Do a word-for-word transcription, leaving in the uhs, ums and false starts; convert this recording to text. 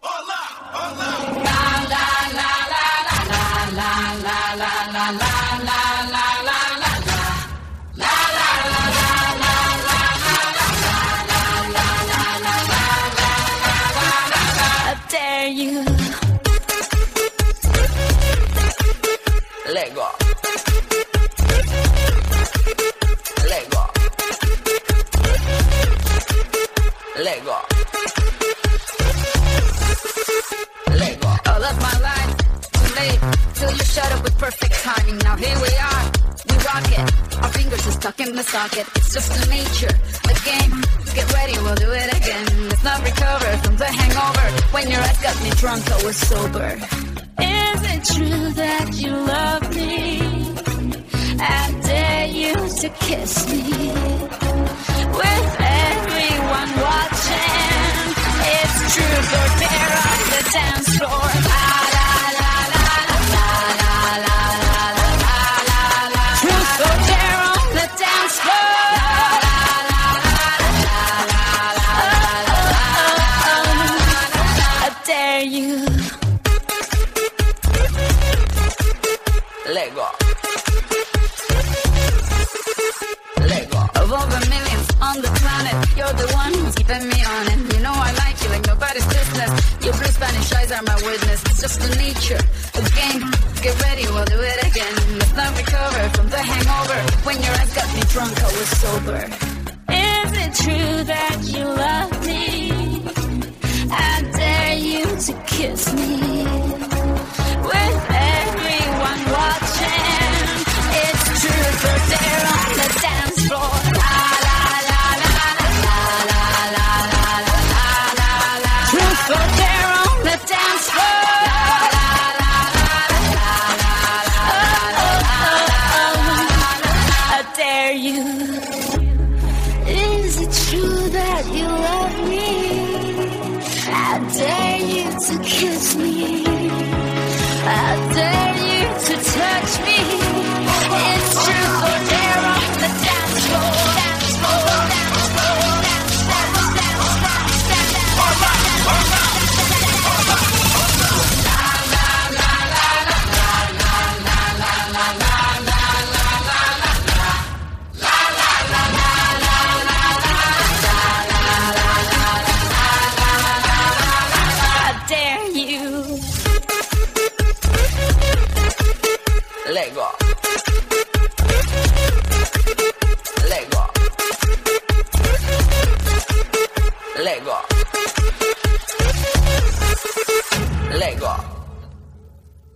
Lego. Lego. Lego. Lego. All of my life, too late, till you shut up with perfect timing. Now here we are, we rock it. Our fingers are stuck in the socket. It's just a nature, a game. Get ready, we'll do it again. Let's not recover from the hangover. When your eyes got me drunk, I was sober. Is it true that you love me? I dare you to kiss me. With everyone watching, it's truth or dare on the dance floor. La la la la la la la la la la la. Truth or dare on the dance floor. La la la la la la la la. I dare you. Lego. Lego. Of all the millions on the planet, you're the one who's keeping me on it. You know I like you like nobody's business. Your blue Spanish eyes are my witness. It's just the nature of the game. Get ready, we'll do it again. Let's not recover from the hangover. When your eyes got me drunk, I was sober. Is it true that you love me? I dare you to kiss me. With everyone watching, it's truth or dare on the dance floor. La la la la la la la la la la la. Truth or dare on the dance floor. La la la la la la la. I dare you. Is it true that you love me? I dare you to kiss me.